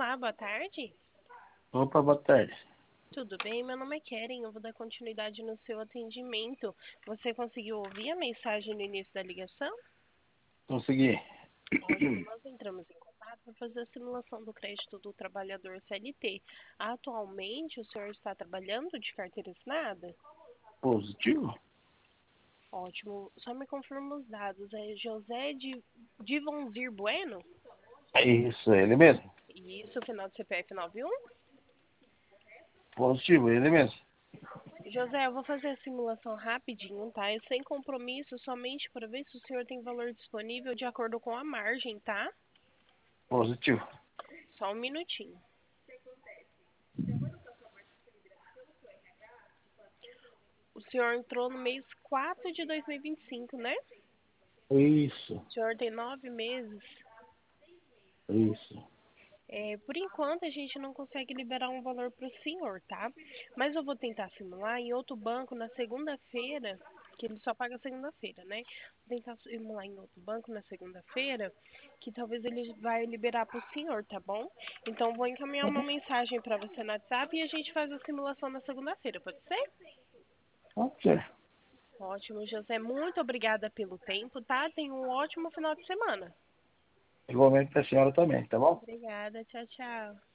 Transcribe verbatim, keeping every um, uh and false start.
Olá, boa tarde. Opa, boa tarde. Tudo bem? Meu nome é Keren, eu vou dar continuidade no seu atendimento. Você conseguiu ouvir a mensagem no início da ligação? Consegui. Ótimo, nós entramos em contato para fazer a simulação do crédito do trabalhador C L T. Atualmente, o senhor está trabalhando de carteira assinada? Positivo? Ótimo, só me confirma os dados. É José de Divonzir Bueno? É isso, é ele mesmo. Isso, final do C P F nove um? Positivo, é ele mesmo. José, eu vou fazer a simulação rapidinho, tá? É sem compromisso, somente para ver se o senhor tem valor disponível de acordo com a margem, tá? Positivo. Só um minutinho. O senhor entrou no mês quatro de dois mil e vinte e cinco, né? Isso, O senhor tem nove meses. isso. É, por enquanto, a gente não consegue liberar um valor para o senhor, tá? Mas eu vou tentar simular em outro banco na segunda-feira, que ele só paga segunda-feira, né? Vou tentar simular em outro banco na segunda-feira, que talvez ele vai liberar para o senhor, tá bom? Então, vou encaminhar uma mensagem para você no WhatsApp e a gente faz a simulação na segunda-feira, pode ser? Pode ser. Ótimo, José. Muito obrigada pelo tempo, tá? Tenha um ótimo final de semana. Igualmente para a senhora também, tá bom? Obrigada. Tchau, tchau.